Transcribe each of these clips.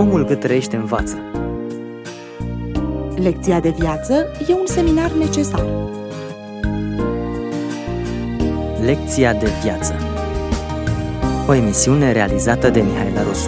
Omul cât trăiește învață. Lecția de viață e un seminar necesar. Lecția de viață. O emisiune realizată de Mihaela Rusu.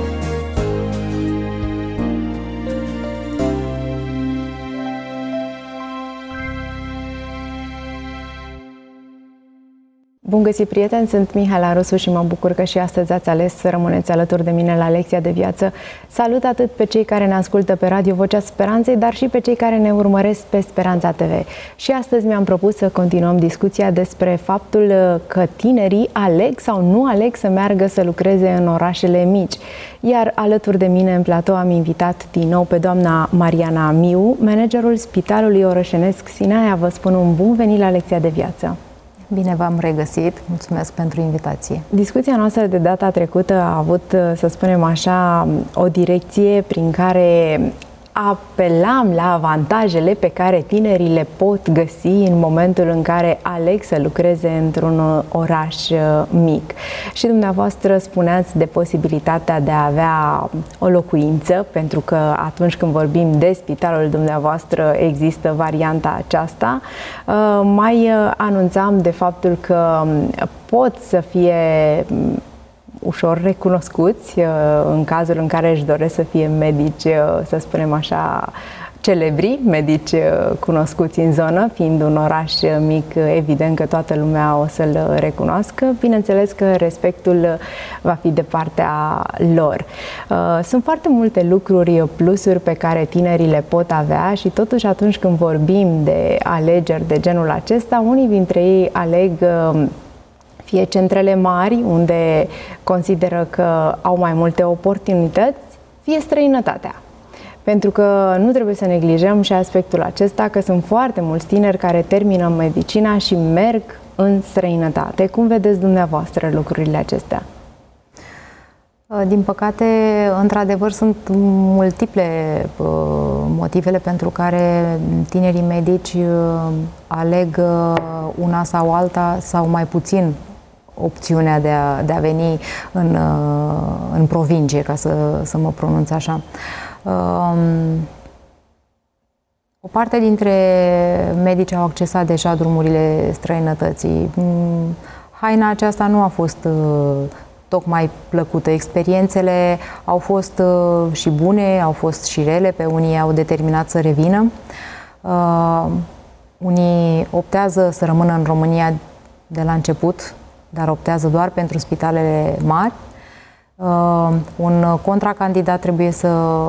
Bun găsit, prieteni! Sunt Mihaela Rusu și mă bucur că și astăzi ați ales să rămâneți alături de mine la Lecția de Viață. Salut atât pe cei care ne ascultă pe Radio Vocea Speranței, dar și pe cei care ne urmăresc pe Speranța TV. Și astăzi mi-am propus să continuăm discuția despre faptul că tinerii aleg sau nu aleg să meargă să lucreze în orașele mici. Iar alături de mine în platou am invitat din nou pe doamna Mariana Miu, managerul Spitalului Orășenesc Sinaia. Vă spun un bun venit la Lecția de Viață. Bine v-am regăsit. Mulțumesc pentru invitație. Discuția noastră de data trecută a avut, să spunem așa, o direcție prin care apelam la avantajele pe care tinerii le pot găsi în momentul în care aleg să lucreze într-un oraș mic. Și dumneavoastră spuneați de posibilitatea de a avea o locuință, pentru că atunci când vorbim de spitalul dumneavoastră există varianta aceasta. Mai anunțam de faptul că pot să fie ușor recunoscuți în cazul în care își doresc să fie medici, să spunem așa, celebri, medici cunoscuți în zonă, fiind un oraș mic, evident că toată lumea o să-l recunoască. Bineînțeles că respectul va fi de partea lor. Sunt foarte multe lucruri, plusuri pe care tinerii le pot avea și totuși atunci când vorbim de alegeri de genul acesta, unii dintre ei aleg fie centrele mari, unde consideră că au mai multe oportunități, fie străinătatea. Pentru că nu trebuie să neglijăm și aspectul acesta, că sunt foarte mulți tineri care termină medicina și merg în străinătate. Cum vedeți dumneavoastră lucrurile acestea? Din păcate, într-adevăr, sunt multiple motivele pentru care tinerii medici aleg una sau alta sau mai puțin opțiunea de a veni în provincie, ca să mă pronunț așa. O parte dintre medici au accesat deja drumurile străinătății. Haina aceasta nu a fost tocmai plăcută. Experiențele au fost și bune, au fost și rele, pe unii au determinat să revină. Unii optează să rămână în România de la început, dar optează doar pentru spitalele mari. Un contracandidat, trebuie să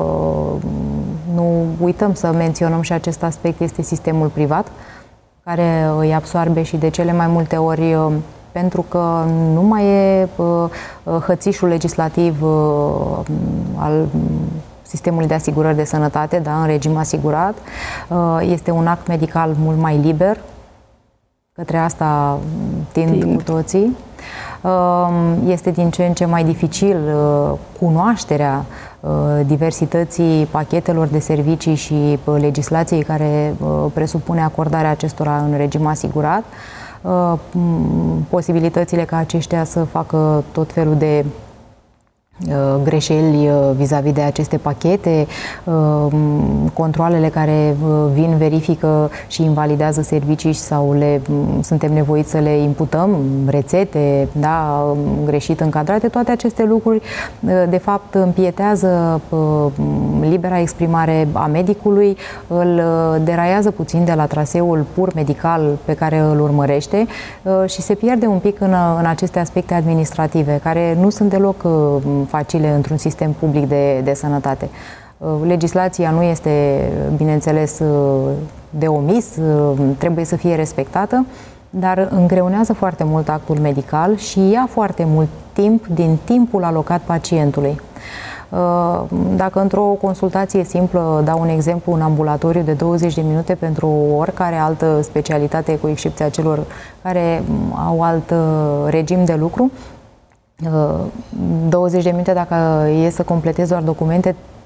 nu uităm să menționăm și acest aspect, este sistemul privat, care îi absoarbe și de cele mai multe ori, pentru că nu mai e hățișul legislativ al sistemului de asigurări de sănătate, da, în regim asigurat. Este un act medical mult mai liber. Către asta tind cu toții. Este din ce în ce mai dificil cunoașterea diversității pachetelor de servicii și legislației care presupune acordarea acestora în regim asigurat. Posibilitățile ca aceștia să facă tot felul de greșeli vis-a-vis de aceste pachete, controalele care vin, verifică și invalidează servicii sau suntem nevoiți să le imputăm, rețete, da, greșit încadrate, toate aceste lucruri de fapt împietează libera exprimare a medicului, îl deraiază puțin de la traseul pur medical pe care îl urmărește și se pierde un pic în aceste aspecte administrative, care nu sunt deloc facile într-un sistem public de sănătate. Legislația nu este, bineînțeles, de omis, trebuie să fie respectată, dar îngreunează foarte mult actul medical și ia foarte mult timp din timpul alocat pacientului. Dacă într-o consultație simplă, dau un exemplu, un ambulatoriu de 20 de minute pentru oricare altă specialitate, cu excepția celor care au alt regim de lucru, 20 de minute, dacă e să completezi doar documente,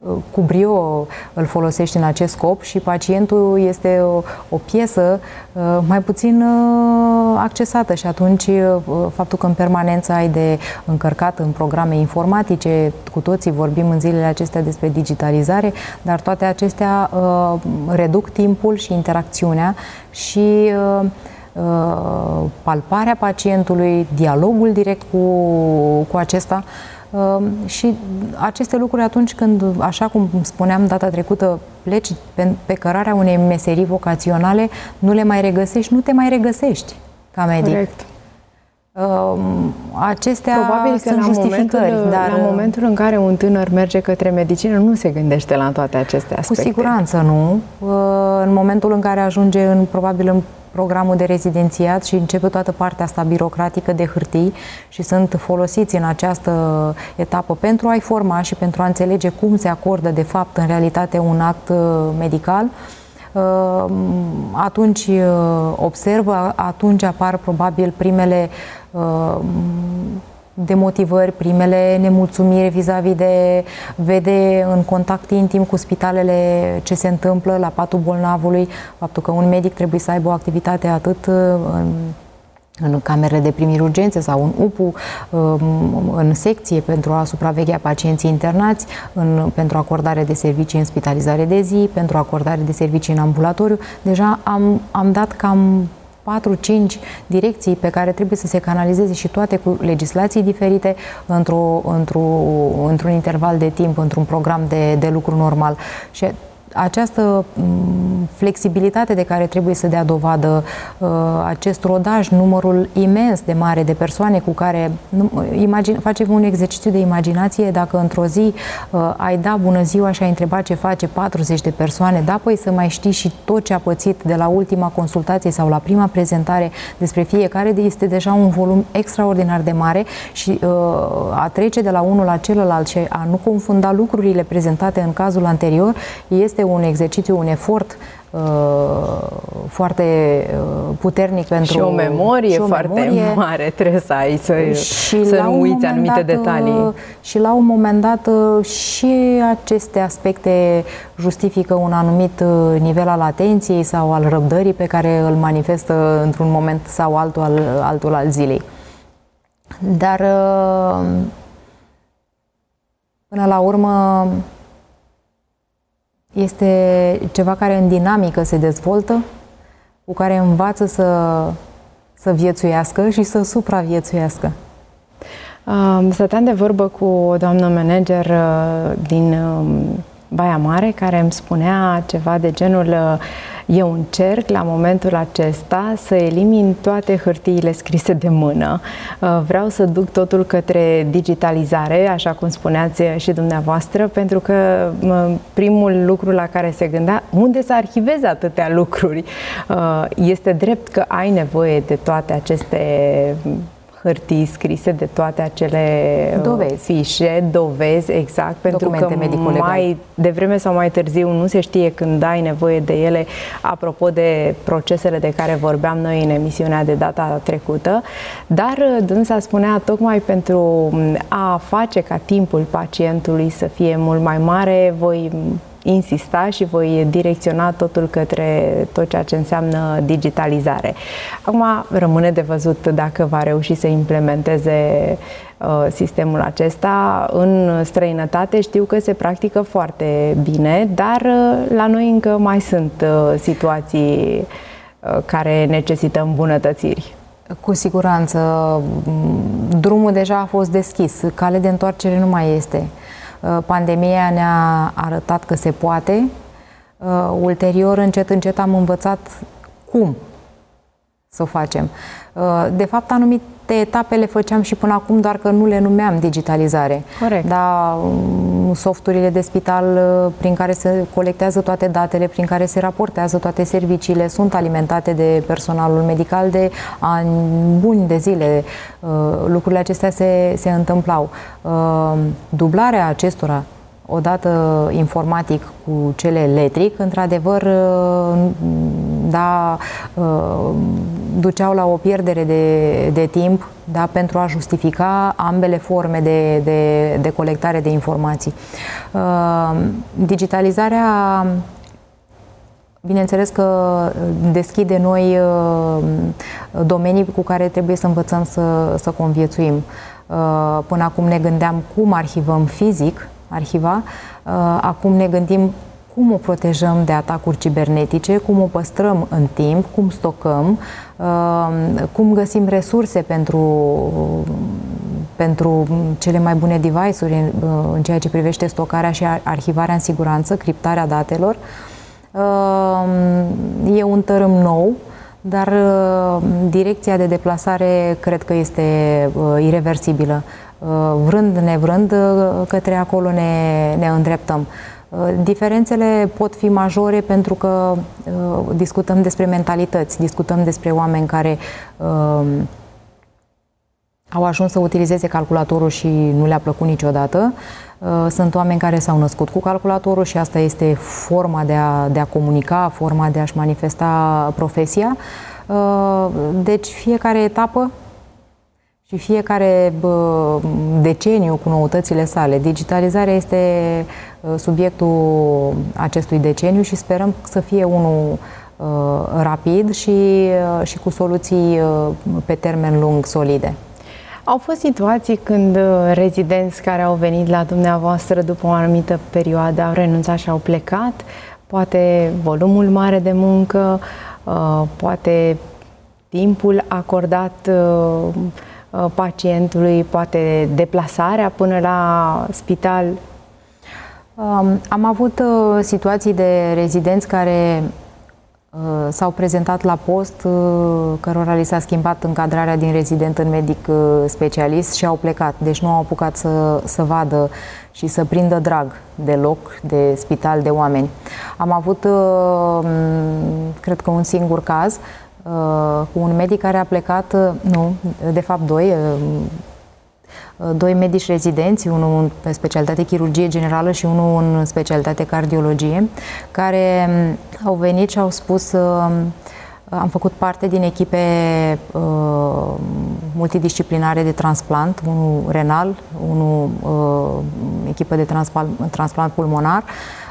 cu brio îl folosești în acest scop și pacientul este o piesă mai puțin accesată și atunci faptul că în permanență ai de încărcat în programe informatice, cu toții vorbim în zilele acestea despre digitalizare, dar toate acestea reduc timpul și interacțiunea și palparea pacientului, dialogul direct cu acesta. Și aceste lucruri atunci când, așa cum spuneam data trecută, pleci pe cărarea unei meserii vocaționale, nu le mai regăsești, nu te mai regăsești ca medic. Corect. Acestea probabil că sunt justificări. Dar la momentul în care un tânăr merge către medicină, nu se gândește la toate aceste aspecte. Cu siguranță nu. În momentul în care ajunge probabil în programul de rezidențiat și începe toată partea asta birocratică de hârtii și sunt folosiți în această etapă pentru a-i forma și pentru a înțelege cum se acordă de fapt în realitate un act medical, atunci observă, atunci apar probabil primele demotivări, primele nemulțumiri vis-a-vis de vede în contact intim cu spitalele ce se întâmplă la patul bolnavului, faptul că un medic trebuie să aibă o activitate atât în camerele de primiri urgențe sau în UPU, în secție pentru a supraveghea pacienții internați, pentru acordare de servicii în spitalizare de zi, pentru acordare de servicii în ambulatoriu. Deja am dat cam 4-5 direcții pe care trebuie să se canalizeze și toate cu legislații diferite într-un interval de timp, într-un program de lucru normal. Și această flexibilitate de care trebuie să dea dovadă, acest rodaj, numărul imens de mare de persoane cu care facem un exercițiu de imaginație, dacă într-o zi ai da bună ziua și ai întrebat ce face 40 de persoane, da, păi să mai știi și tot ce a pățit de la ultima consultație sau la prima prezentare despre fiecare, este deja un volum extraordinar de mare și a trece de la unul la celălalt și a nu confunda lucrurile prezentate în cazul anterior este un exercițiu, un efort foarte puternic pentru... Și o memorie foarte mare trebuie să ai, să nu uiți anumite detalii. Și la un moment dat și aceste aspecte justifică un anumit nivel al atenției sau al răbdării pe care îl manifestă într-un moment sau altul al zilei. Dar până la urmă este ceva care în dinamică se dezvoltă, cu care învață să viețuiască și să supraviețuiască. Stăteam de vorbă cu o doamnă manager din Baia Mare care îmi spunea ceva de genul: eu încerc la momentul acesta să elimin toate hârtiile scrise de mână. Vreau să duc totul către digitalizare, așa cum spuneați și dumneavoastră, pentru că primul lucru la care se gândea, unde să arhiveze atâtea lucruri? Este drept că ai nevoie de toate aceste hârtii scrise, de toate acele fișe, dovezi, exact, pentru că mai devreme sau mai târziu nu se știe când ai nevoie de ele, apropo de procesele de care vorbeam noi în emisiunea de data trecută, dar dânsa spunea tocmai pentru a face ca timpul pacientului să fie mult mai mare, voi insista și voi direcționa totul către tot ceea ce înseamnă digitalizare. Acum rămâne de văzut dacă va reuși să implementeze sistemul acesta. În străinătate știu că se practică foarte bine, dar la noi încă mai sunt situații care necesită îmbunătățiri. Cu siguranță. Drumul deja a fost deschis. Cale de întoarcere nu mai este. Pandemia ne-a arătat că se poate. Ulterior, încet, încet am învățat cum să o facem. De fapt, anumite etape le făceam și până acum, doar că nu le numeam digitalizare. Corect. Dar softurile de spital prin care se colectează toate datele, prin care se raportează toate serviciile, sunt alimentate de personalul medical de ani buni de zile. Lucrurile acestea se întâmplau. Dublarea acestora, odată informatic cu cele electric, într-adevăr da, duceau la o pierdere de timp, da, pentru a justifica ambele forme de colectare de informații. Digitalizarea, bineînțeles că deschide noi domenii cu care trebuie să învățăm să conviețuim. Până acum ne gândeam cum arhivăm fizic arhiva, acum ne gândim cum o protejăm de atacuri cibernetice, cum o păstrăm în timp, cum stocăm, cum găsim resurse pentru cele mai bune device-uri în ceea ce privește stocarea și arhivarea în siguranță, criptarea datelor. E un tărâm nou, dar direcția de deplasare cred că este ireversibilă. Vrând nevrând, către acolo ne îndreptăm. Diferențele pot fi majore pentru că discutăm despre mentalități, discutăm despre oameni care au ajuns să utilizeze calculatorul și nu le-a plăcut niciodată. Sunt oameni care s-au născut cu calculatorul și asta este forma de a comunica, forma de a-și manifesta profesia. Deci fiecare etapă și fiecare deceniu cu noutățile sale. Digitalizarea este subiectul acestui deceniu și sperăm să fie unul rapid și cu soluții pe termen lung solide. Au fost situații când rezidenți care au venit la dumneavoastră după o anumită perioadă au renunțat și au plecat, poate volumul mare de muncă, poate timpul acordat pacientului, poate deplasarea până la spital? Am avut situații de rezidenți care s-au prezentat la post, cărora li s-a schimbat încadrarea din rezident în medic specialist și au plecat. Deci nu au apucat să vadă și să prindă drag de loc, de spital, de oameni. Am avut, cred că un singur caz, cu un medic care a plecat, de fapt doi medici rezidenți, unul în specialitate chirurgie generală și unul în specialitate cardiologie, care au venit și au spus: am făcut parte din echipe multidisciplinare de transplant, unul renal, unul echipă de transplant pulmonar.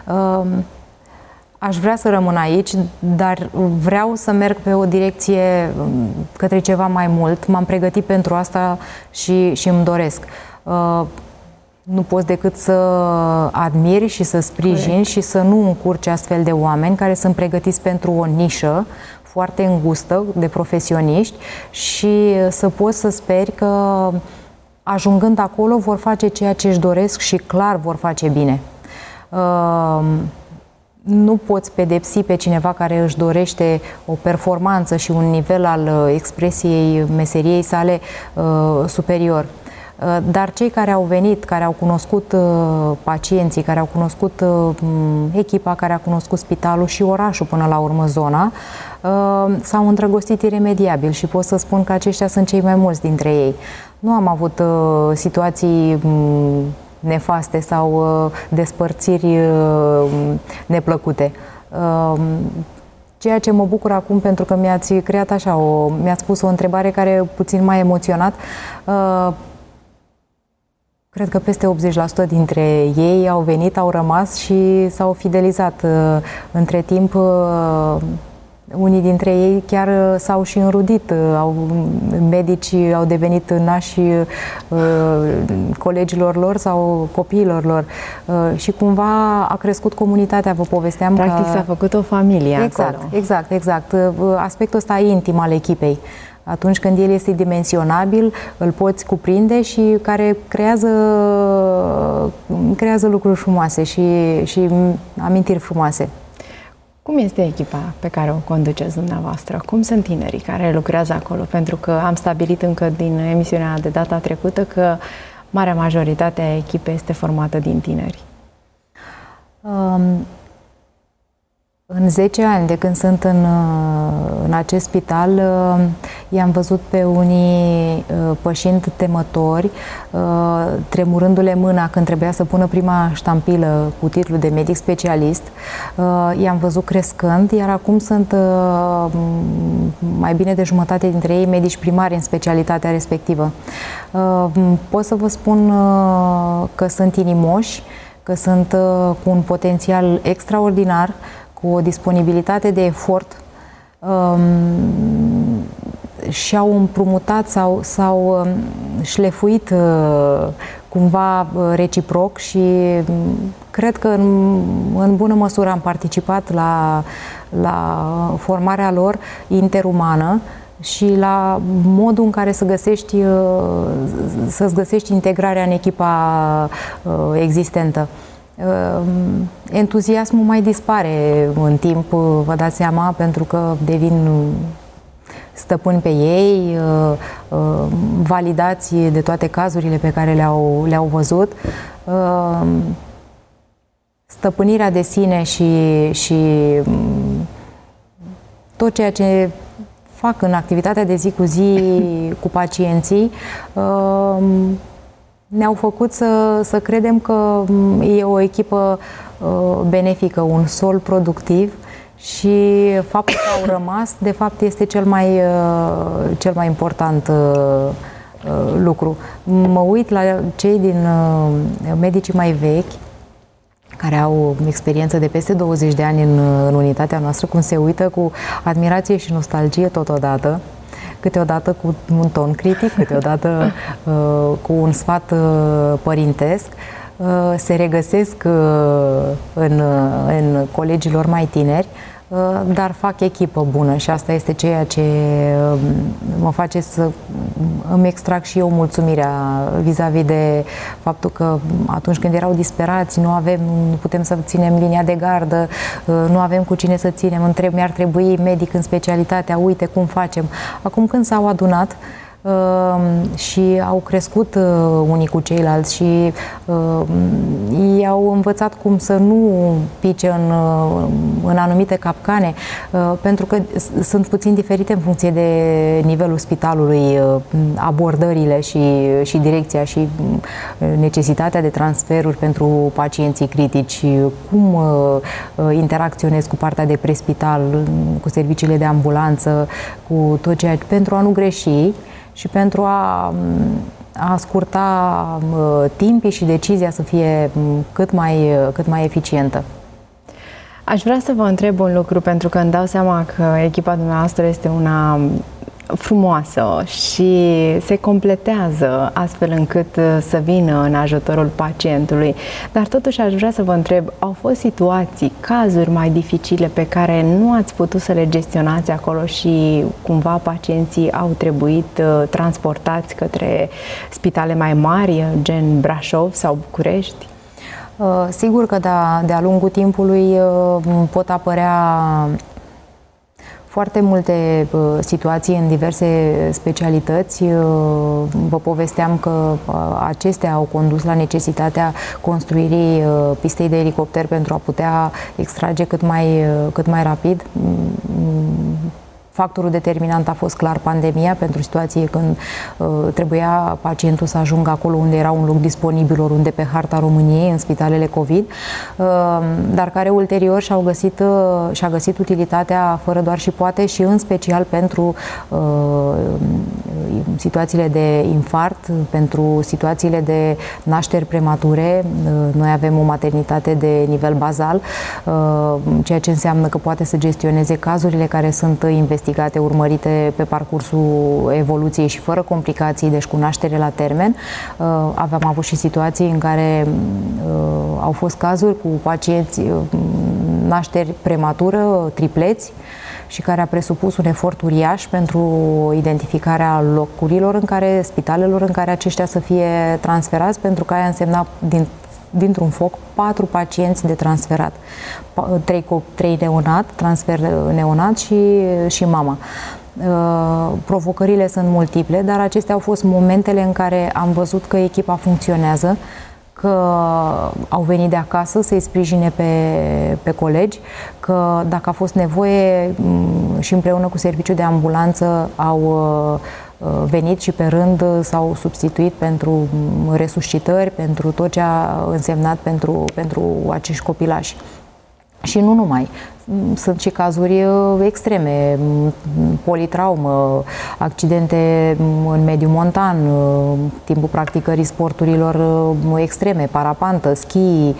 Aș vrea să rămân aici, dar vreau să merg pe o direcție către ceva mai mult. M-am pregătit pentru asta și îmi doresc. Nu poți decât să admiri și să sprijin și să nu încurci astfel de oameni care sunt pregătiți pentru o nișă foarte îngustă de profesioniști și să poți să speri că ajungând acolo vor face ceea ce își doresc și clar vor face bine. Nu poți pedepsi pe cineva care își dorește o performanță și un nivel al expresiei meseriei sale superior. Dar cei care au venit, care au cunoscut pacienții, care au cunoscut echipa, care a cunoscut spitalul și orașul până la urmă, zona, s-au îndrăgostit iremediabil și pot să spun că aceștia sunt cei mai mulți dintre ei. Nu am avut situații nefaste sau despărțiri neplăcute. Ceea ce mă bucur acum, pentru că mi-ați creat așa, mi-ați pus o întrebare care puțin m-a emoționat. Cred că peste 80% dintre ei au venit, au rămas și s-au fidelizat. Între timp, unii dintre ei chiar s-au și înrudit, medici au devenit nași colegilor lor sau copiilor lor și cumva a crescut comunitatea, vă povesteam. Practic s-a făcut o familie acolo. Exact. Aspectul ăsta intim al echipei. Atunci când el este dimensionabil, îl poți cuprinde și care creează lucruri frumoase și amintiri frumoase. Cum este echipa pe care o conduceți dumneavoastră? Cum sunt tinerii care lucrează acolo? Pentru că am stabilit încă din emisiunea de data trecută că marea majoritate a echipei este formată din tineri. În 10 ani de când sunt în acest spital, i-am văzut pe unii pășind temători, tremurându-le mâna când trebuia să pună prima ștampilă cu titlul de medic specialist. I-am văzut crescând, iar acum sunt mai bine de jumătate dintre ei medici primari în specialitatea respectivă. Pot să vă spun că sunt inimoși, că sunt cu un potențial extraordinar, cu o disponibilitate de efort, și-au împrumutat sau șlefuit cumva reciproc și cred că în bună măsură am participat la formarea lor interumană și la modul în care să-ți găsești integrarea în echipa existentă. Entuziasmul mai dispare în timp, vă dați seama, pentru că devin stăpâni pe ei, validați de toate cazurile pe care le-au văzut. Stăpânirea de sine și tot ceea ce fac în activitatea de zi cu zi cu pacienții ne-au făcut să credem că e o echipă benefică, un sol productiv și faptul că au rămas, de fapt, este cel mai important lucru. Mă uit la cei din medicii mai vechi, care au experiență de peste 20 de ani în unitatea noastră, cum se uită cu admirație și nostalgie totodată, câteodată cu un ton critic, câteodată cu un sfat părintesc, se regăsesc în colegilor mai tineri, dar fac echipă bună și asta este ceea ce mă face să îmi extrag și eu mulțumirea vis-a-vis de faptul că atunci când erau disperați, nu putem să ținem linia de gardă, nu avem cu cine să ținem, mi-ar trebui medic în specialitatea, uite cum facem. Acum când s-au adunat și au crescut unii cu ceilalți și i-au învățat cum să nu pice în anumite capcane, pentru că sunt puțin diferite în funcție de nivelul spitalului, abordările și direcția și necesitatea de transferuri pentru pacienții critici, cum interacționez cu partea de prespital, cu serviciile de ambulanță, cu tot ceea pentru a nu greși și pentru a scurta timpii și decizia să fie cât mai eficientă. Aș vrea să vă întreb un lucru, pentru că îmi dau seama că echipa dumneavoastră este una frumoasă și se completează astfel încât să vină în ajutorul pacientului. Dar totuși aș vrea să vă întreb, au fost situații, cazuri mai dificile pe care nu ați putut să le gestionați acolo și cumva pacienții au trebuit transportați către spitale mai mari, gen Brașov sau București? Sigur că de-a lungul timpului pot apărea foarte multe situații în diverse specialități. Vă povesteam că acestea au condus la necesitatea construirii pistei de elicopter pentru a putea extrage cât mai rapid. Factorul determinant a fost clar pandemia, pentru situație când trebuia pacientul să ajungă acolo unde era un loc disponibil, oriunde pe harta României, în spitalele COVID, dar care ulterior și-a găsit utilitatea fără doar și poate și în special pentru situațiile de infarct, pentru situațiile de nașteri premature. Noi avem o maternitate de nivel bazal, ceea ce înseamnă că poate să gestioneze cazurile care sunt investigate, urmărite pe parcursul evoluției și fără complicații, deci cu naștere la termen. Am avut și situații în care au fost cazuri cu pacienți nașteri prematură, tripleți, și care a presupus un efort uriaș pentru identificarea locurilor spitalelor în care aceștia să fie transferați, pentru că aia însemna dintr-un foc 4 pacienți de transferat, 3 neonat, transfer neonat și mama. Provocările sunt multiple, dar acestea au fost momentele în care am văzut că echipa funcționează, că au venit de acasă să-i sprijine pe colegi, că dacă a fost nevoie și împreună cu serviciul de ambulanță au venit și pe rând s-au substituit pentru resuscitări, pentru tot ce a însemnat pentru acești copilași. Și nu numai. Sunt și cazuri extreme, politraumă, accidente în mediul montan, timpul practicării sporturilor extreme, parapantă, schi,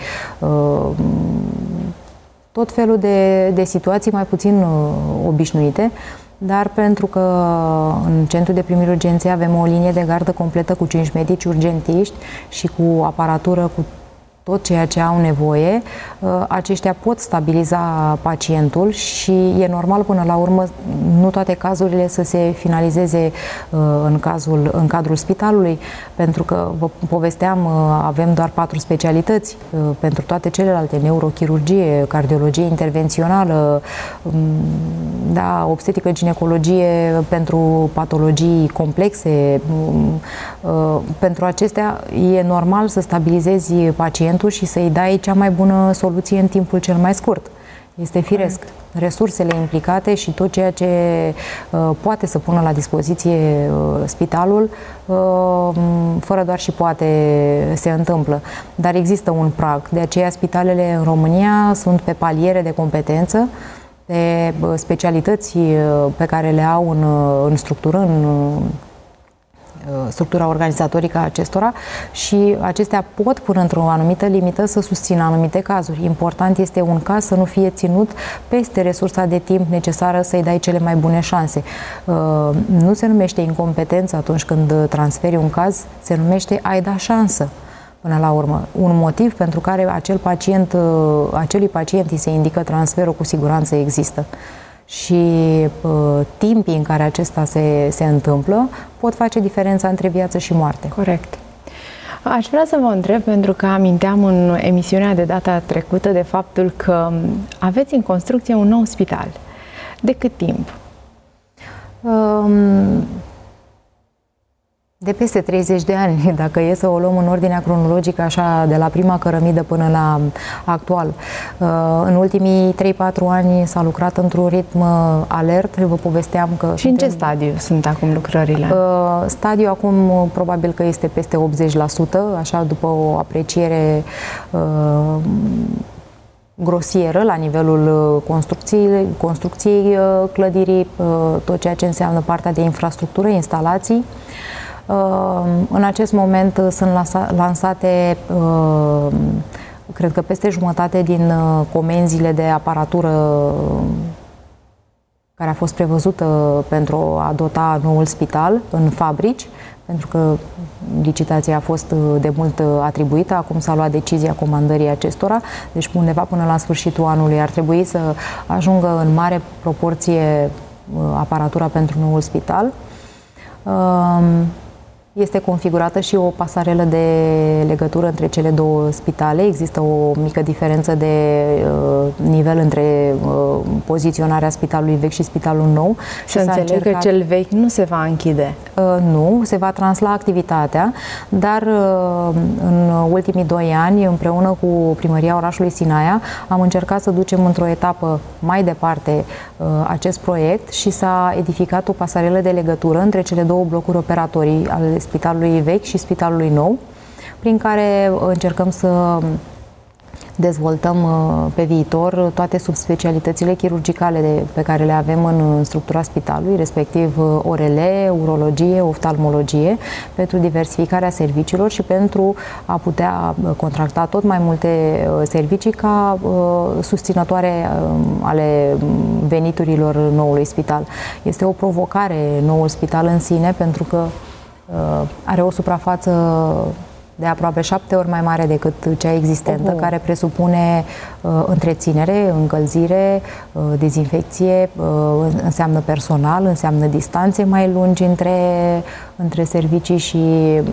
tot felul de situații mai puțin obișnuite, dar pentru că în centrul de primiri urgențe avem o linie de gardă completă cu 5 medici urgentiști și cu aparatură, cu tot ceea ce au nevoie, aceștia pot stabiliza pacientul și e normal până la urmă nu toate cazurile să se finalizeze în cadrul spitalului, pentru că vă povesteam, avem doar 4 specialități pentru toate celelalte, neurochirurgie, cardiologie intervențională, da, obstetrică, ginecologie pentru patologii complexe. Pentru acestea e normal să stabilizezi pacientul și să-i dai cea mai bună soluție în timpul cel mai scurt. Este firesc. Resursele implicate și tot ceea ce poate să pună la dispoziție spitalul, fără doar și poate, se întâmplă. Dar există un prag. De aceea spitalele în România sunt pe paliere de competență, pe specialități pe care le au în structură, în structura organizatorică a acestora și acestea pot, până într-o anumită limită, să susțină anumite cazuri. Important este un caz să nu fie ținut peste resursa de timp necesară să-i dai cele mai bune șanse. Nu se numește incompetență atunci când transferi un caz, se numește ai da șansă. Până la urmă, un motiv pentru care acelui pacient îi se indică transferul cu siguranță există. Și timpii în care acesta se întâmplă pot face diferența între viață și moarte. Corect. Aș vrea să vă întreb, pentru că aminteam în emisiunea de data trecută de faptul că aveți în construcție un nou spital. De cât timp? De peste 30 de ani, dacă e să o luăm în ordinea cronologică, așa, de la prima cărămidă până la actual. În ultimii 3-4 ani s-a lucrat într-un ritm alert, vă povesteam că... Și în ce stadiu sunt acum lucrările? Stadiul acum probabil că este peste 80%, așa, după o apreciere grosieră la nivelul construcției clădirii, tot ceea ce înseamnă partea de infrastructură, instalații. În acest moment sunt lansate, cred că peste jumătate din comenzile de aparatură care a fost prevăzută pentru a dota noul spital în fabrici, pentru că licitația a fost de mult atribuită, acum s-a luat decizia comandării acestora, deci undeva până la sfârșitul anului ar trebui să ajungă în mare proporție aparatura pentru noul spital. Este configurată și o pasarelă de legătură între cele două spitale. Există o mică diferență de nivel între poziționarea spitalului vechi și spitalul nou. Să înțeleg că cel vechi nu se va închide. Nu, se va transla activitatea, dar în ultimii 2 ani, împreună cu Primăria orașului Sinaia, am încercat să ducem într-o etapă mai departe acest proiect și s-a edificat o pasarelă de legătură între cele două blocuri operatorii ale spitalului vechi și spitalului nou, prin care încercăm să dezvoltăm pe viitor toate subspecialitățile chirurgicale pe care le avem în structura spitalului, respectiv ORL, urologie, oftalmologie, pentru diversificarea serviciilor și pentru a putea contracta tot mai multe servicii ca susținătoare ale veniturilor noului spital. Este o provocare noul spital în sine, pentru că are o suprafață de aproape 7 ori mai mare decât cea existentă, care presupune întreținere, încălzire, dezinfecție, înseamnă personal, înseamnă distanțe mai lungi între servicii și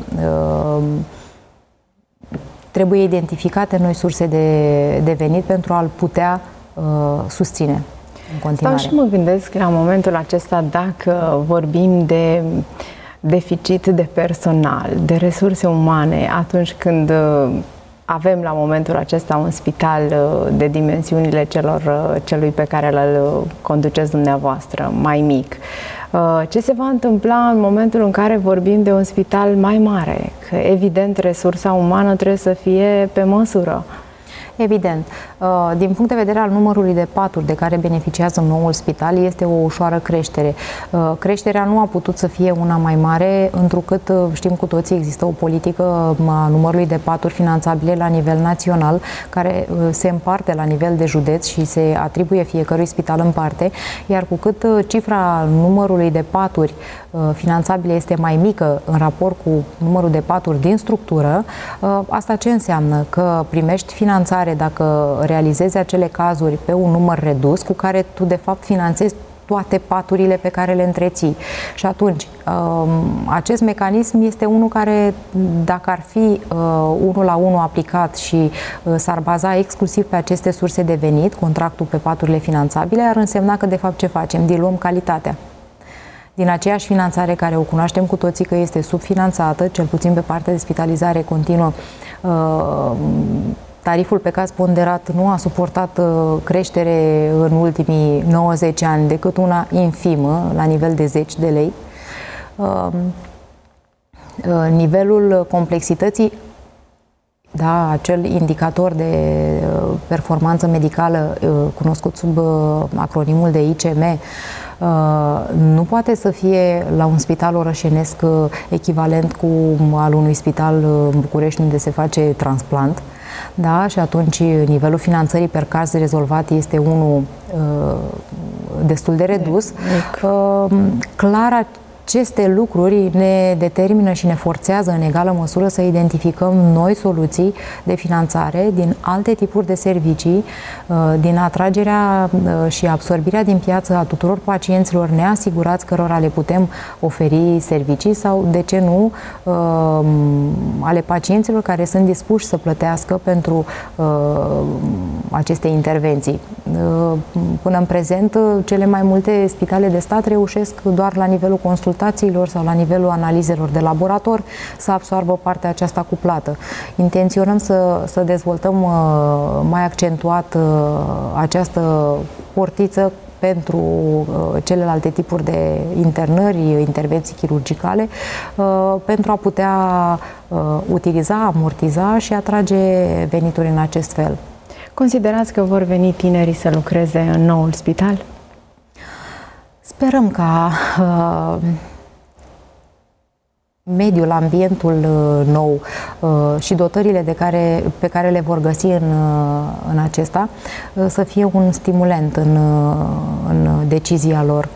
trebuie identificate noi surse de venit pentru a-l putea susține în continuare. Stau și mă gândesc la momentul acesta, dacă vorbim de deficit de personal, de resurse umane, atunci când avem la momentul acesta un spital de dimensiunile celui pe care îl conduceți dumneavoastră, mai mic. Ce se va întâmpla în momentul în care vorbim de un spital mai mare? Că, evident, resursa umană trebuie să fie pe măsură. Evident. Din punct de vedere al numărului de paturi de care beneficiază noul spital, este o ușoară creștere. Creșterea nu a putut să fie una mai mare, întrucât știm cu toții există o politică a numărului de paturi finanțabile la nivel național, care se împarte la nivel de județ și se atribuie fiecărui spital în parte, iar cu cât cifra numărului de paturi finanțabile este mai mică în raport cu numărul de paturi din structură, asta ce înseamnă? Că primești finanțare dacă realizezi acele cazuri pe un număr redus, cu care tu de fapt finanțezi toate paturile pe care le întreții. Și atunci, acest mecanism este unul care, dacă ar fi unul la unul aplicat și s-ar baza exclusiv pe aceste surse de venit, contractul pe paturile finanțabile, ar însemna că de fapt ce facem? Diluăm calitatea. Din aceeași finanțare care o cunoaștem cu toții că este subfinanțată, cel puțin pe partea de spitalizare continuă, tariful pe caz ponderat nu a suportat creștere în ultimii 90 ani decât una infimă, la nivel de 10 de lei. Nivelul complexității, da, acel indicator de performanță medicală cunoscut sub acronimul de ICM, nu poate să fie la un spital orășenesc echivalent cu al unui spital în București unde se face transplant. Da? Și atunci nivelul finanțării per caz rezolvat este unul destul de redus. Clar, aceste lucruri ne determină și ne forțează în egală măsură să identificăm noi soluții de finanțare din alte tipuri de servicii, din atragerea și absorbirea din piață a tuturor pacienților neasigurați cărora le putem oferi servicii sau, de ce nu, ale pacienților care sunt dispuși să plătească pentru aceste intervenții. Până în prezent, cele mai multe spitale de stat reușesc doar la nivelul consultațiilor sau la nivelul analizelor de laborator să absoarbă partea aceasta cuplată. Intenționăm să dezvoltăm mai accentuat această portiță pentru celelalte tipuri de internări, intervenții chirurgicale, pentru a putea utiliza, amortiza și atrage venituri în acest fel. Considerați că vor veni tinerii să lucreze în noul spital? Sperăm ca mediul, ambientul nou și dotările pe care le vor găsi în acesta să fie un stimulent în decizia lor.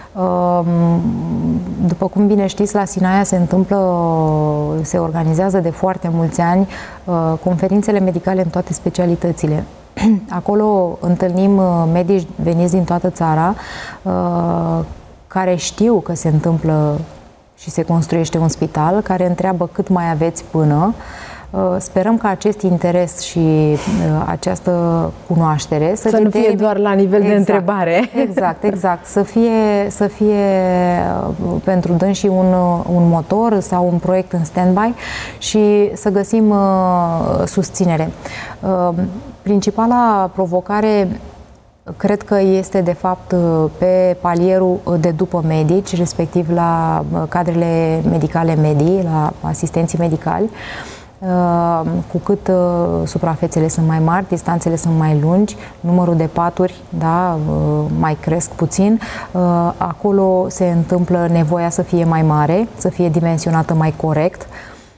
După cum bine știți, la Sinaia se organizează de foarte mulți ani conferințele medicale în toate specialitățile. Acolo întâlnim medici veniți din toată țara care știu că se întâmplă și se construiește un spital, care întreabă cât mai aveți până. Sperăm că acest interes și această cunoaștere să nu fie doar la nivel de întrebare. Exact. Să fie pentru dânsii un motor sau un proiect în stand-by și să găsim susținere. Principala provocare cred că este de fapt pe palierul de după medici, respectiv la cadrele medicale medii, la asistenții medicali. Cu cât suprafețele sunt mai mari, distanțele sunt mai lungi, numărul de paturi, da, mai cresc puțin, acolo se întâmplă nevoia să fie mai mare, să fie dimensionată mai corect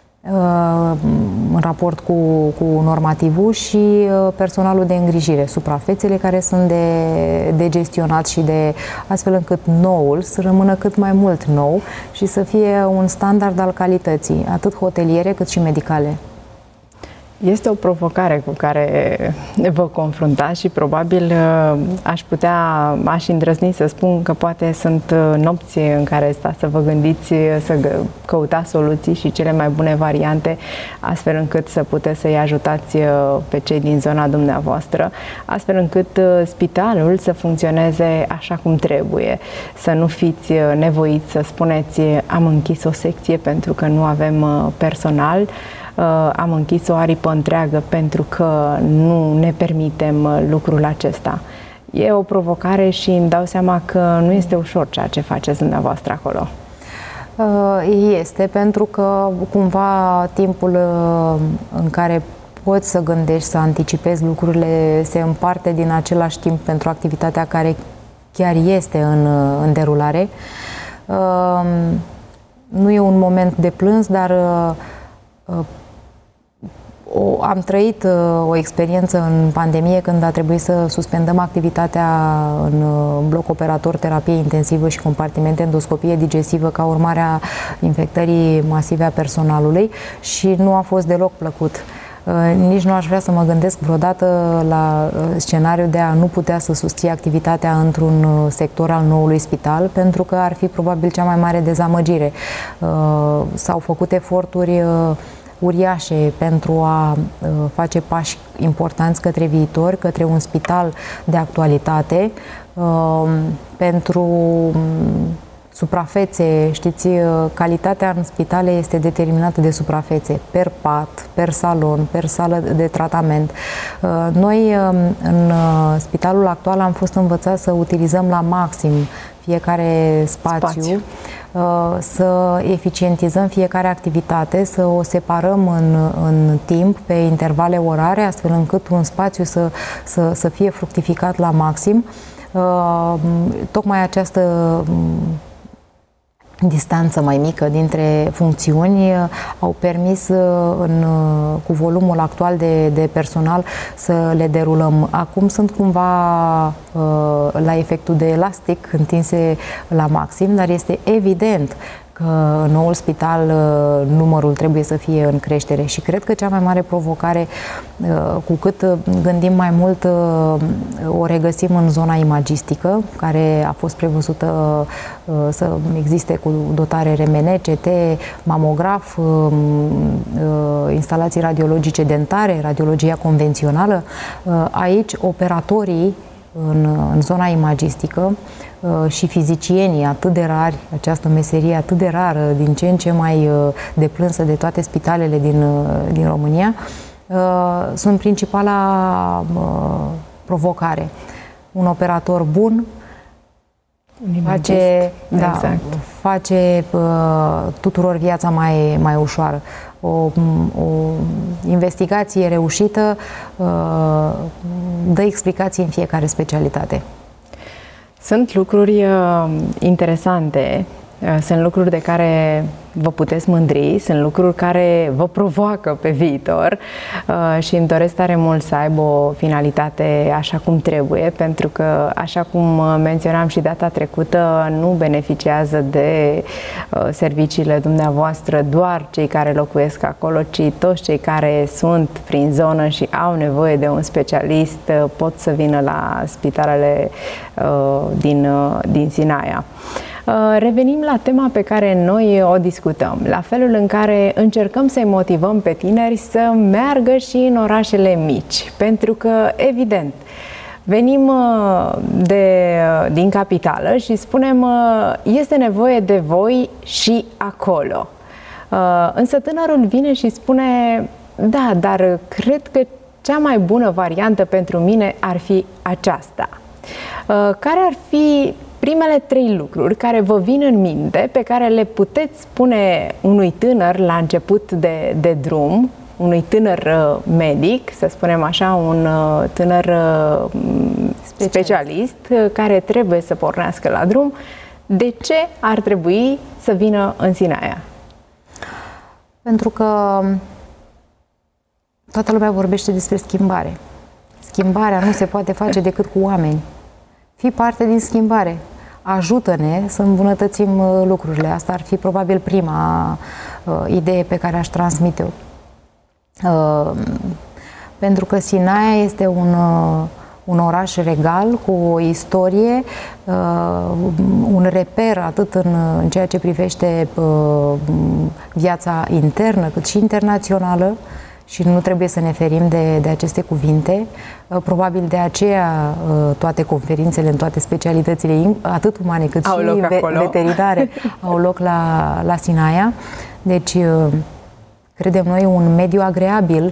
în raport cu normativul și personalul de îngrijire, suprafețele care sunt de gestionat și astfel încât noul să rămână cât mai mult nou și să fie un standard al calității, atât hoteliere cât și medicale. Este o provocare cu care vă confruntați și probabil aș îndrăzni să spun că poate sunt nopți în care stați să vă gândiți, să căutați soluții și cele mai bune variante, astfel încât să puteți să-i ajutați pe cei din zona dumneavoastră, astfel încât spitalul să funcționeze așa cum trebuie. Să nu fiți nevoiți să spuneți am închis o secție pentru că nu avem personal. am închis o aripă întreagă pentru că nu ne permitem lucrul acesta. E o provocare și îmi dau seama că nu este ușor ceea ce faceți dumneavoastră acolo. Este, pentru că cumva timpul în care poți să gândești, să anticipezi lucrurile, se împarte din același timp pentru activitatea care chiar este în derulare. Nu e un moment de plâns, dar am trăit o experiență în pandemie când a trebuit să suspendăm activitatea în bloc operator, terapie intensivă și compartiment endoscopie digestivă ca urmare a infectării masive a personalului și nu a fost deloc plăcut. Nici nu aș vrea să mă gândesc vreodată la scenariul de a nu putea să susții activitatea într-un sector al noului spital, pentru că ar fi probabil cea mai mare dezamăgire. S-au făcut eforturi uriașe pentru a face pași importanți către viitor, către un spital de actualitate, pentru suprafețe. Știți, calitatea în spitale este determinată de suprafețe, per pat, per salon, per sală de tratament. Noi, în spitalul actual, am fost învățați să utilizăm la maxim fiecare spațiu. Să eficientizăm fiecare activitate, să o separăm în timp, pe intervale orare, astfel încât un spațiu să fie fructificat la maxim. Tocmai această distanță mai mică dintre funcțiuni au permis cu volumul actual de personal să le derulăm. Acum sunt cumva la efectul de elastic întinse la maxim, dar este evident că în noul spital numărul trebuie să fie în creștere și cred că cea mai mare provocare, cu cât gândim mai mult, o regăsim în zona imagistică, care a fost prevăzută să existe cu dotare RMN, CT, mamograf, instalații radiologice dentare, radiologia convențională. Aici operatorii în zona imagistică și fizicienii atât de rari, această meserie atât de rară, din ce în ce mai deplânsă de toate spitalele din România, sunt principala provocare. Un operator bun face tuturor viața mai ușoară. O investigație reușită dă explicații în fiecare specialitate. Sunt lucruri interesante, sunt lucruri de care vă puteți mândri, sunt lucruri care vă provoacă pe viitor și îmi doresc tare mult să aibă o finalitate așa cum trebuie, pentru că, așa cum menționam și data trecută, nu beneficiază de serviciile dumneavoastră doar cei care locuiesc acolo, ci toți cei care sunt prin zonă și au nevoie de un specialist pot să vină la spitalele din Sinaia. Revenim la tema pe care noi o discutăm, la felul în care încercăm să-i motivăm pe tineri să meargă și în orașele mici, pentru că, evident, venim din capitală și spunem este nevoie de voi și acolo. Însă tânărul vine și spune, da, dar cred că cea mai bună variantă pentru mine ar fi aceasta. Care ar fi primele 3 lucruri care vă vin în minte, pe care le puteți spune unui tânăr la început de drum, unui tânăr medic, să spunem așa, un tânăr specialist care trebuie să pornească la drum, de ce ar trebui să vină în Sinaia? Pentru că toată lumea vorbește despre schimbare. Schimbarea nu se poate face decât cu oameni. Fii parte din schimbare. Ajută-ne să îmbunătățim lucrurile. Asta ar fi probabil prima idee pe care aș transmite-o. Pentru că Sinaia este un oraș regal cu o istorie, un reper atât în ceea ce privește viața internă cât și internațională. Și nu trebuie să ne ferim de aceste cuvinte. Probabil de aceea toate conferințele în toate specialitățile, atât umane cât și veterinare, au loc la Sinaia. Deci, credem noi, un mediu agreabil,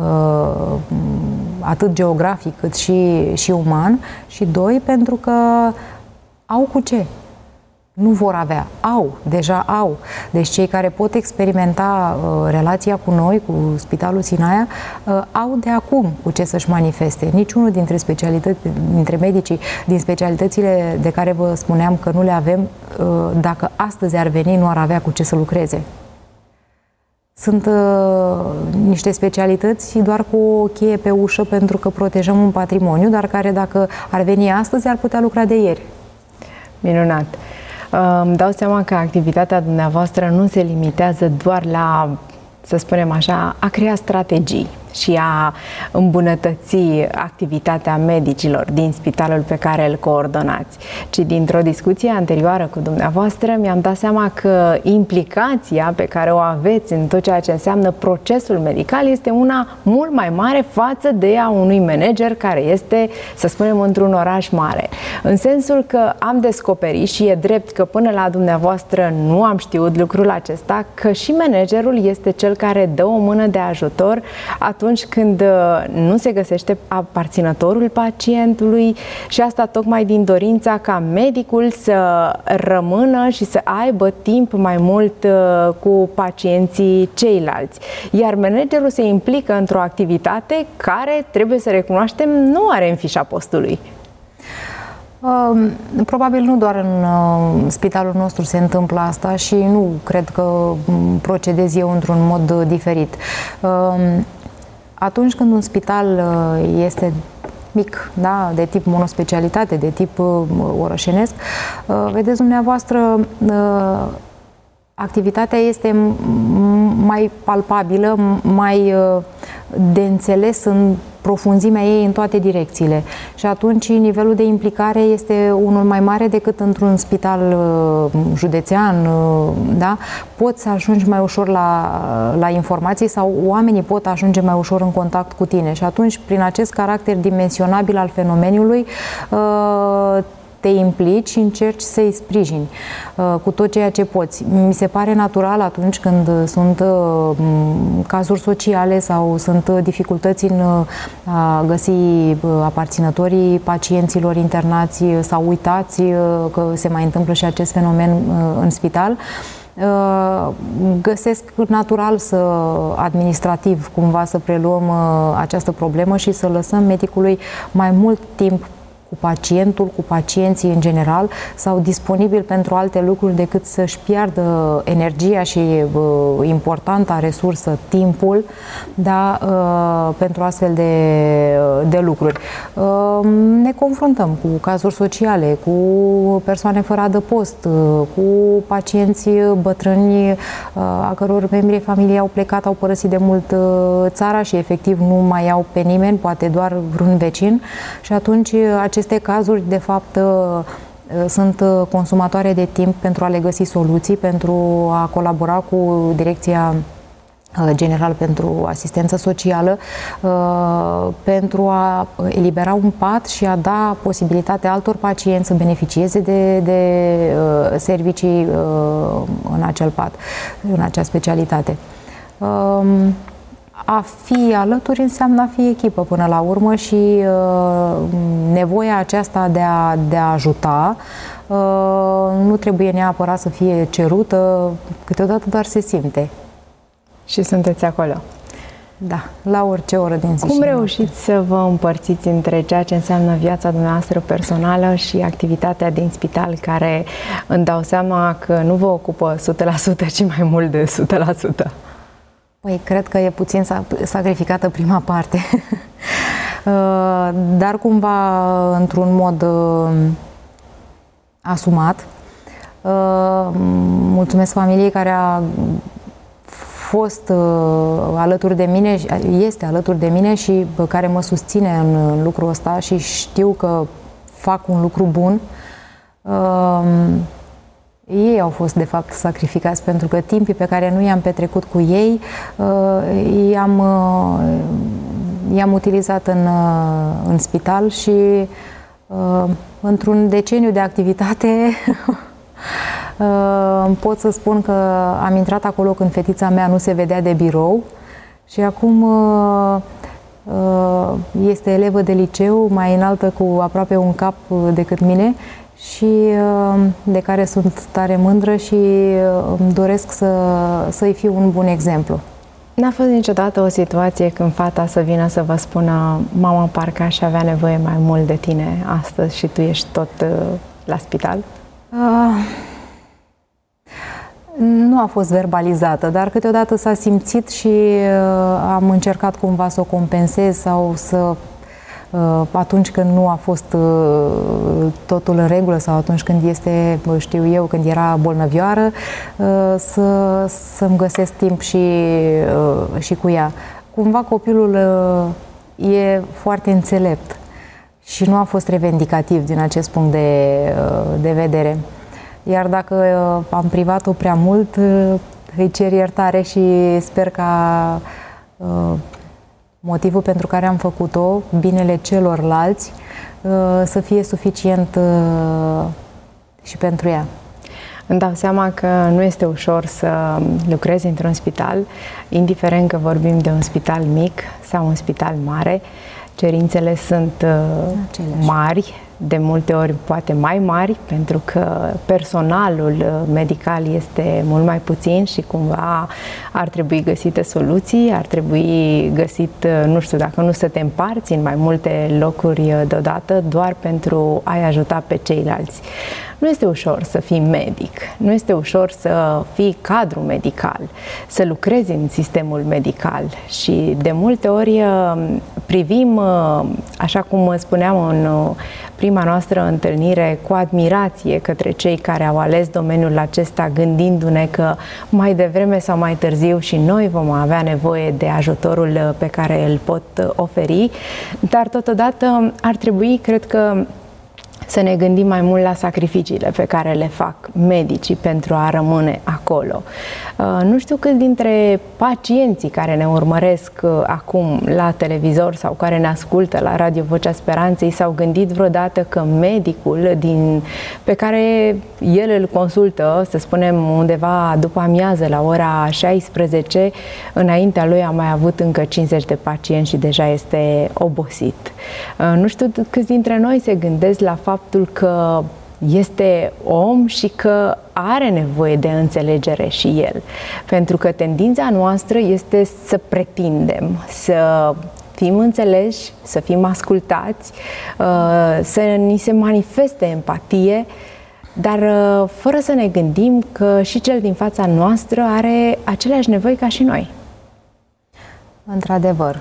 atât geografic cât și uman, și doi, pentru că au cu ce. Nu vor avea, deja au. Deci cei care pot experimenta relația cu noi, cu Spitalul Sinaia, au de acum cu ce să-și manifeste. Niciunul dintre medicii din specialitățile de care vă spuneam că nu le avem, dacă astăzi ar veni, nu ar avea cu ce să lucreze. Sunt niște specialități doar cu o cheie pe ușă pentru că protejăm un patrimoniu, dar care, dacă ar veni astăzi, ar putea lucra de ieri. Minunat! Îmi dau seama că activitatea dumneavoastră nu se limitează doar la, să spunem așa, a crea strategii și a îmbunătăți activitatea medicilor din spitalul pe care îl coordonați, ci dintr-o discuție anterioară cu dumneavoastră mi-am dat seama că implicația pe care o aveți în tot ceea ce înseamnă procesul medical este una mult mai mare față de a unui manager care este, să spunem, într-un oraș mare. În sensul că am descoperit, și e drept că până la dumneavoastră nu am știut lucrul acesta, că și managerul este cel care dă o mână de ajutor atunci când nu se găsește aparținătorul pacientului, și asta tocmai din dorința ca medicul să rămână și să aibă timp mai mult cu pacienții ceilalți. Iar managerul se implică într-o activitate care, trebuie să recunoaștem, nu are în fișa postului. Probabil nu doar în spitalul nostru se întâmplă asta și nu cred că procedez eu într-un mod diferit. Atunci când un spital este mic, da, de tip monospecialitate, de tip orășenesc, vedeți dumneavoastră, activitatea este mai palpabilă, mai de înțeles în profunzimea ei în toate direcțiile. Și atunci nivelul de implicare este unul mai mare decât într-un spital județean, da? Poți să ajungi mai ușor la informații sau oamenii pot ajunge mai ușor în contact cu tine. Și atunci, prin acest caracter dimensionabil al fenomenului, te implici și încerci să-i sprijini cu tot ceea ce poți. Mi se pare natural atunci când sunt cazuri sociale sau sunt dificultăți în a găsi aparținătorii pacienților internați sau uitați că se mai întâmplă și acest fenomen în spital, găsesc natural administrativ cumva să preluăm această problemă și să lăsăm medicului mai mult timp cu pacientul, cu pacienții în general, sau disponibil pentru alte lucruri decât să-și piardă energia și importanta resursă, timpul, da, pentru astfel de lucruri. Ne confruntăm cu cazuri sociale, cu persoane fără adăpost, cu pacienți bătrâni a căror membrii familiei au plecat, au părăsit de mult țara și efectiv nu mai au pe nimeni, poate doar vreun vecin, și atunci aceste cazuri, de fapt, sunt consumatoare de timp pentru a le găsi soluții, pentru a colabora cu Direcția Generală pentru Asistență Socială, pentru a elibera un pat și a da posibilitatea altor pacienți să beneficieze de servicii în acel pat, în acea specialitate. A fi alături înseamnă a fi echipă până la urmă și nevoia aceasta de a ajuta nu trebuie neapărat să fie cerută, câteodată doar se simte. Și sunteți acolo. Da, la orice oră din zi. Cum reușiți să vă împărțiți între ceea ce înseamnă viața dumneavoastră personală și activitatea din spital, care îmi dau seama că nu vă ocupă 100%, ci mai mult de 100%? Păi, cred că e puțin sacrificată prima parte, dar cumva într-un mod asumat. Mulțumesc familiei care a fost alături de mine, este alături de mine și care mă susține în lucrul ăsta și știu că fac un lucru bun. Ei au fost, de fapt, sacrificați pentru că timpii pe care nu i-am petrecut cu ei i-am utilizat în spital și într-un deceniu de activitate Pot să spun că am intrat acolo când fetița mea nu se vedea de birou și acum este elevă de liceu, mai înaltă cu aproape un cap decât mine și de care sunt tare mândră și îmi doresc să-i fiu un bun exemplu. N-a fost niciodată o situație când fata să vină să vă spună: mama, parcă aș avea nevoie mai mult de tine astăzi și tu ești tot la spital? Nu a fost verbalizată, dar câteodată s-a simțit și am încercat cumva să o compensez sau să atunci când nu a fost totul în regulă sau atunci când este, știu eu, când era bolnăvioară, să-mi găsesc timp și cu ea. Cumva copilul e foarte înțelept și nu a fost revendicativ din acest punct de vedere. Iar dacă am privat-o prea mult, îi cer iertare și sper ca motivul pentru care am făcut-o, binele celorlalți, să fie suficient și pentru ea. Îmi dau seama că nu este ușor să lucrezi într-un spital, indiferent că vorbim de un spital mic sau un spital mare. Cerințele sunt mari, de multe ori poate mai mari, pentru că personalul medical este mult mai puțin și cumva ar trebui găsite soluții, ar trebui găsit, nu știu, dacă nu să te împarți în mai multe locuri deodată, doar pentru a-i ajuta pe ceilalți. Nu este ușor să fii medic, nu este ușor să fii cadru medical, să lucrezi în sistemul medical și de multe ori privim, așa cum spuneam în prima noastră întâlnire, cu admirație către cei care au ales domeniul acesta, gândindu-ne că mai devreme sau mai târziu și noi vom avea nevoie de ajutorul pe care îl pot oferi, dar totodată ar trebui, cred că, să ne gândim mai mult la sacrificiile pe care le fac medicii pentru a rămâne acolo. Nu știu câți dintre pacienții care ne urmăresc acum la televizor sau care ne ascultă la Radio Vocea Speranței s-au gândit vreodată că medicul pe care el îl consultă, să spunem undeva după amiază la ora 16, înaintea lui a mai avut încă 50 de pacienți și deja este obosit. Nu știu câți dintre noi se gândesc la faptul că este om și că are nevoie de înțelegere și el. Pentru că tendința noastră este să pretindem, să fim înțeleși, să fim ascultați, să ni se manifeste empatie, dar fără să ne gândim că și cel din fața noastră are aceleași nevoi ca și noi. Într-adevăr.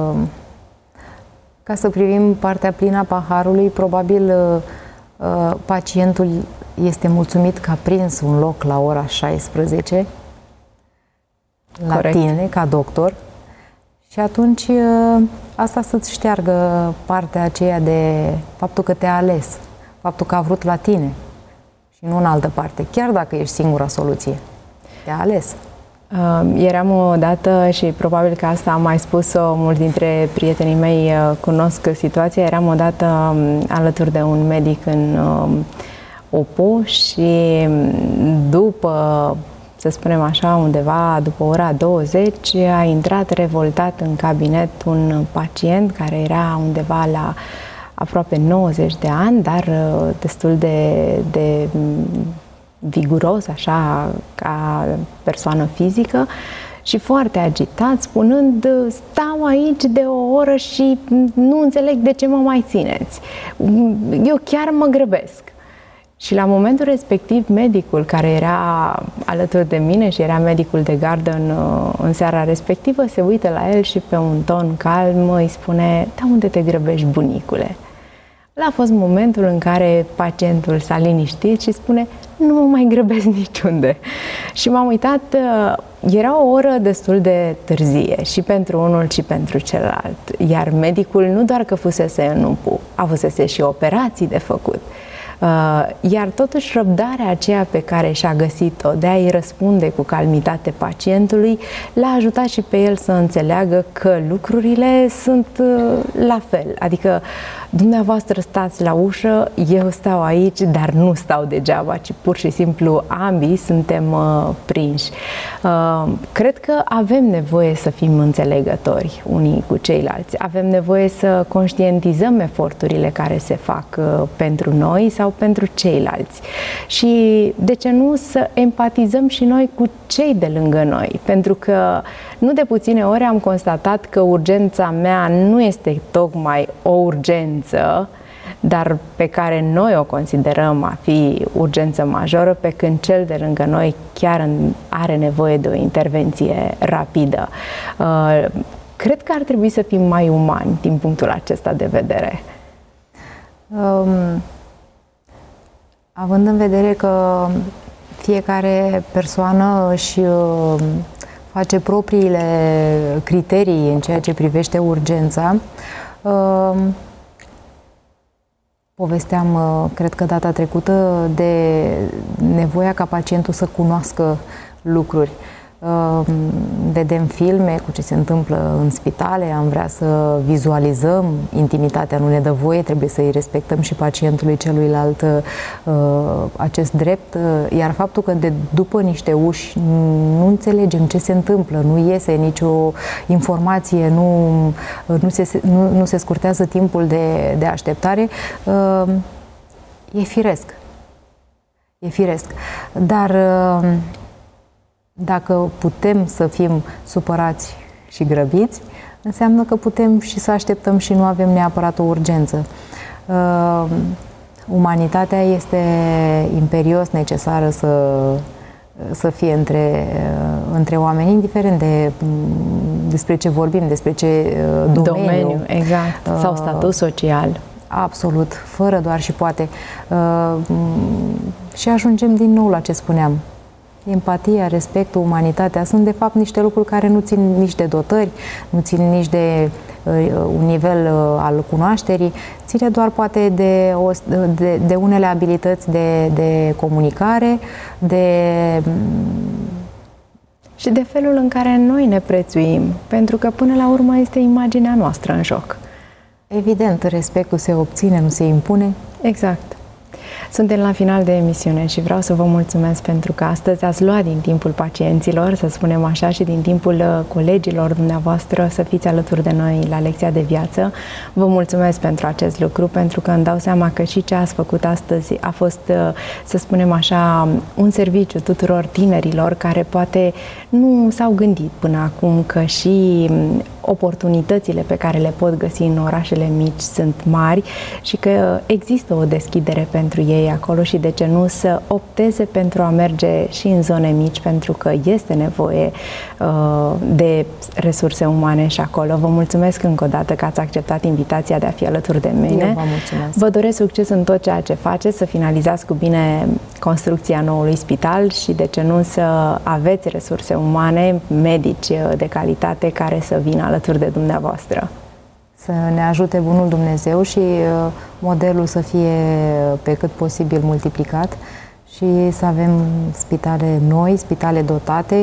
Ca să privim partea plină a paharului, probabil pacientul este mulțumit că a prins un loc la ora 16 la Corect. tine, ca doctor, și atunci asta să-ți șteargă partea aceea de faptul că te-a ales, faptul că a vrut la tine și nu în altă parte, chiar dacă ești singura soluție. Te-a ales. Eram odată, și probabil că asta am mai spus-o, mulți dintre prietenii mei cunosc situația, eram odată alături de un medic în OPU și după, să spunem așa, undeva după ora 20, a intrat revoltat în cabinet un pacient care era undeva la aproape 90 de ani, dar destul de viguros, așa, ca persoană fizică și foarte agitat, spunând: stau aici de o oră și nu înțeleg de ce mă mai țineți. Eu chiar mă grăbesc. Și la momentul respectiv, medicul care era alături de mine și era medicul de gardă în seara respectivă, se uită la el și pe un ton calm îi spune: da, unde te grăbești, bunicule? A fost momentul în care pacientul s-a liniștit și spune: nu mă mai grăbesc niciunde. Și m-am uitat, era o oră destul de târzie și pentru unul și pentru celălalt. Iar medicul nu doar că fusese în UPU, avusese și operații de făcut. Iar totuși răbdarea aceea pe care și-a găsit-o de a-i răspunde cu calmitate pacientului l-a ajutat și pe el să înțeleagă că lucrurile sunt la fel. Adică dumneavoastră stați la ușă, eu stau aici, dar nu stau degeaba, ci pur și simplu ambii suntem prinși. Cred că avem nevoie să fim înțelegători unii cu ceilalți. Avem nevoie să conștientizăm eforturile care se fac pentru noi sau pentru ceilalți. Și de ce nu să empatizăm și noi cu cei de lângă noi? Pentru că nu de puține ori am constatat că urgența mea nu este tocmai o urgență, dar pe care noi o considerăm a fi urgență majoră, pe când cel de lângă noi chiar are nevoie de o intervenție rapidă. Cred că ar trebui să fim mai umani din punctul acesta de vedere. Având în vedere că fiecare persoană își face propriile criterii în ceea ce privește urgența, povesteam, cred că data trecută, de nevoia ca pacientul să cunoască lucruri. Vedem filme cu ce se întâmplă în spitale, am vrea să vizualizăm, intimitatea nu ne dă voie, trebuie să-i respectăm și pacientului celuilalt acest drept, iar faptul că după niște uși nu înțelegem ce se întâmplă, nu iese nicio informație, nu se scurtează timpul de așteptare, e firesc. E firesc. Dar dacă putem să fim supărați și grăbiți, înseamnă că putem și să așteptăm și nu avem neapărat o urgență. Umanitatea este imperios necesară să fie între oameni, indiferent despre ce vorbim, despre ce domeniu. Exact. Sau statut social. Absolut, fără doar și poate. Și ajungem din nou la ce spuneam. Empatia, respectul, umanitatea sunt de fapt niște lucruri care nu țin nici de dotări, nu țin nici de un nivel al cunoașterii, ține doar poate de unele abilități de comunicare, și de felul în care noi ne prețuim, pentru că până la urmă este imaginea noastră în joc. Evident, respectul se obține, nu se impune. Exact. Suntem la final de emisiune și vreau să vă mulțumesc pentru că astăzi ați luat din timpul pacienților, să spunem așa, și din timpul colegilor dumneavoastră să fiți alături de noi la lecția de viață. Vă mulțumesc pentru acest lucru, pentru că îmi dau seama că și ce ați făcut astăzi a fost, să spunem așa, un serviciu tuturor tinerilor care poate nu s-au gândit până acum că și oportunitățile pe care le pot găsi în orașele mici sunt mari și că există o deschidere pentru ei acolo și de ce nu să opteze pentru a merge și în zone mici, pentru că este nevoie de resurse umane și acolo. Vă mulțumesc încă o dată că ați acceptat invitația de a fi alături de mine. Eu vă mulțumesc. Vă doresc succes în tot ceea ce faceți, să finalizați cu bine construcția noului spital și de ce nu să aveți resurse umane, medici de calitate care să vină alături de dumneavoastră. Să ne ajute bunul Dumnezeu și modelul să fie pe cât posibil multiplicat și să avem spitale noi, spitale dotate,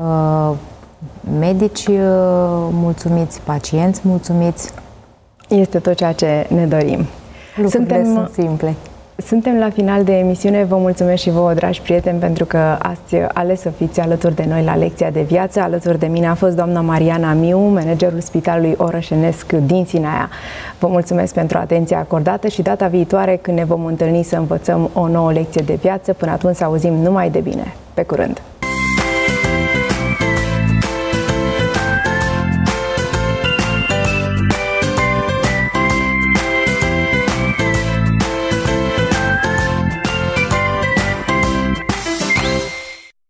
medici mulțumiți, pacienți mulțumiți. Este tot ceea ce ne dorim. Lucrurile sunt simple. Suntem la final de emisiune. Vă mulțumesc și vouă, dragi prieteni, pentru că ați ales să fiți alături de noi la lecția de viață. Alături de mine a fost doamna Mariana Miu, managerul Spitalului Orășenesc din Sinaia. Vă mulțumesc pentru atenția acordată și data viitoare, când ne vom întâlni, să învățăm o nouă lecție de viață. Până atunci, să auzim numai de bine. Pe curând!